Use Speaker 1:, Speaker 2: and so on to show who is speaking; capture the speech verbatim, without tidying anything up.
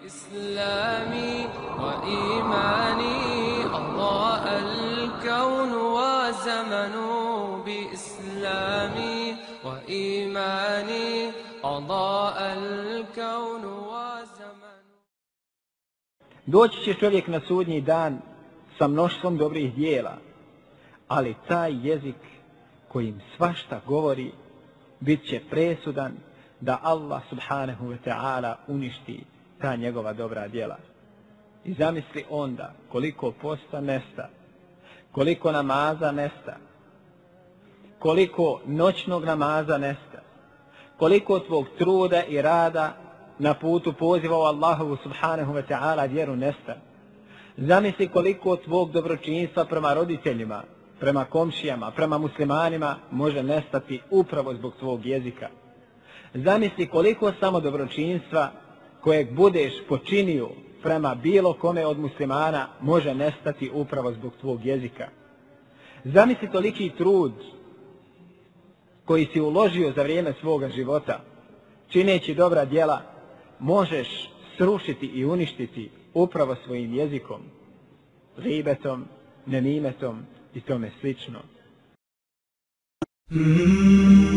Speaker 1: إسلامي وإيماني أضاء الكون وزمن بإسلامي وإيماني أضاء الكون وزمن.
Speaker 2: Doći će čovjek na sudnji dan sa mnoštvom dobrih dijela, ali taj jezik kojim svašta govori bit će presudan da Allah subhanahu wa ta'ala uništi ta njegova dobra djela. I zamisli onda koliko posta nesta, koliko namaza nesta, koliko noćnog namaza nesta, koliko tvog truda i rada na putu poziva u Allahovu subhanahu wa ta'ala vjeru nesta. Zamisli koliko tvog dobročinstva prema roditeljima, prema komšijama, prema muslimanima može nestati upravo zbog tvog jezika. Zamisli koliko samo dobročinstva kojeg budeš počinio prema bilo kome od muslimana može nestati upravo zbog tvog jezika. Zamisli toliki trud koji si uložio za vrijeme svoga života, čineći dobra djela, možeš srušiti i uništiti upravo svojim jezikom, gibetom, nemimetom i tome slično. Mm-hmm.